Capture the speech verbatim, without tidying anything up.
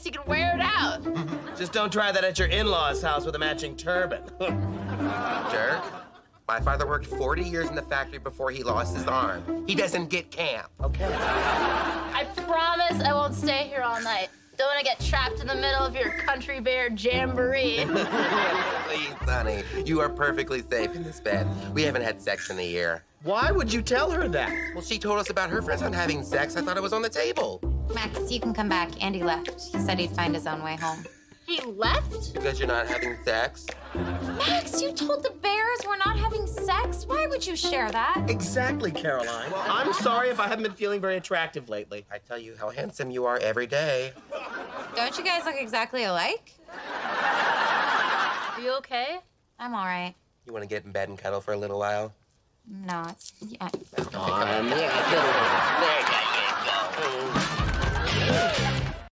nice, you can wear it out. Just don't try that at your in-laws' house with a matching turban. Jerk. My father worked forty years in the factory before he lost his arm. He doesn't get camp. Okay. I promise I won't stay here all night. Don't want to get trapped in the middle of your country bear jamboree. Please, honey, you are perfectly safe in this bed. We haven't had sex in a year. Why would you tell her that? Well, she told us about her friends not having sex. I thought it was on the table. Max, you can come back. Andy left. He said he'd find his own way home. He left? Because you're not having sex? Max, you told the bears we're not having sex? Why would you share that? Exactly, Caroline. I'm sorry if I haven't been feeling very attractive lately. I tell you how handsome you are every day. Don't you guys look exactly alike? Are you okay? I'm all right. You want to get in bed and cuddle for a little while? No, it's... Yeah. Come on. Yeah,